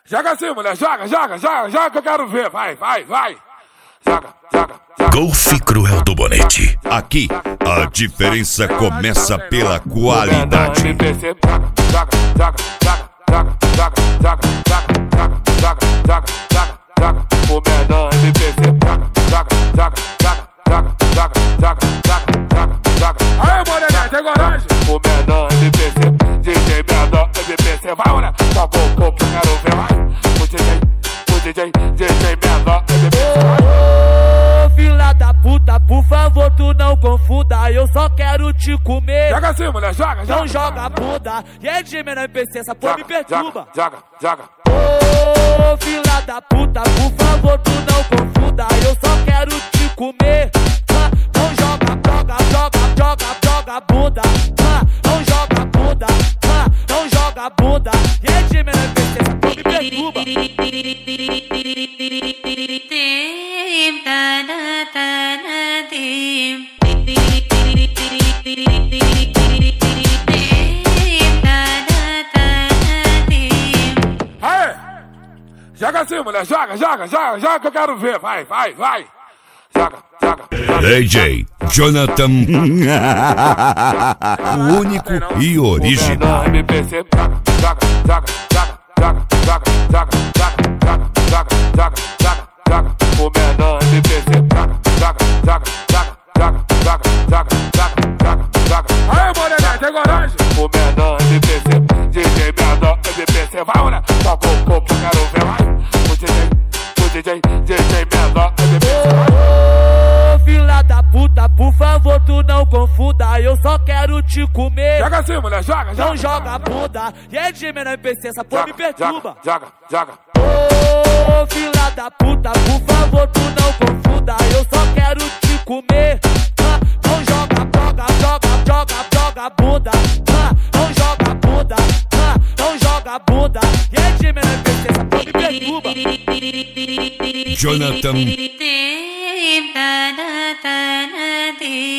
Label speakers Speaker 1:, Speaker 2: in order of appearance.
Speaker 1: Joga assim, mulher, joga que eu quero ver. Vai. Joga.
Speaker 2: Golfe Cruel do Bonete. Aqui, a diferença começa pela qualidade.
Speaker 1: O menor MPC. Aí, moreninha, tem coragem? O menor MPC. DJ menor MPC. Vai, mulher, toca o corpo que eu quero ver. Vai, o DJ menor MPC.
Speaker 3: Ô, filha da puta, por favor, tu não confunda. Eu só quero te comer.
Speaker 1: Joga assim, mulher, joga.
Speaker 3: Não joga a bunda. E é de menor MPC, essa porra me perturba.
Speaker 1: Joga.
Speaker 3: Ô, filha da puta, por favor, tu não confunda. Eu só quero te comer. Não joga a bunda. Não joga a bunda. Não joga a bunda. E é de menor MPC, essa porra me perturba.
Speaker 1: Aí, joga assim, mulher, joga que eu quero ver. Vai. Joga.
Speaker 2: DJ Jonathan, o único e original.
Speaker 1: MPC, joga. O menor MPC, joga. Aí, moreninha, tem coragem? O menor MPC, DJ menor MPC. Vai, mulher, toca o corpo que eu quero ver. Vai, o DJ menor MPC.
Speaker 3: Ô, filha da puta, por favor, tu não confunda. Eu só quero te comer.
Speaker 1: Joga assim, mulher, joga.
Speaker 3: Não joga a bunda. E é de menor MPC, essa porra me perturba.
Speaker 1: Joga.
Speaker 3: Ô, filha da puta, por favor, tu não confunda. Eu só quero te comer. Não joga a bunda. Não joga a bunda. Não joga a bunda. E é de menor MPC, essa porra me perturba.
Speaker 2: Jonathan.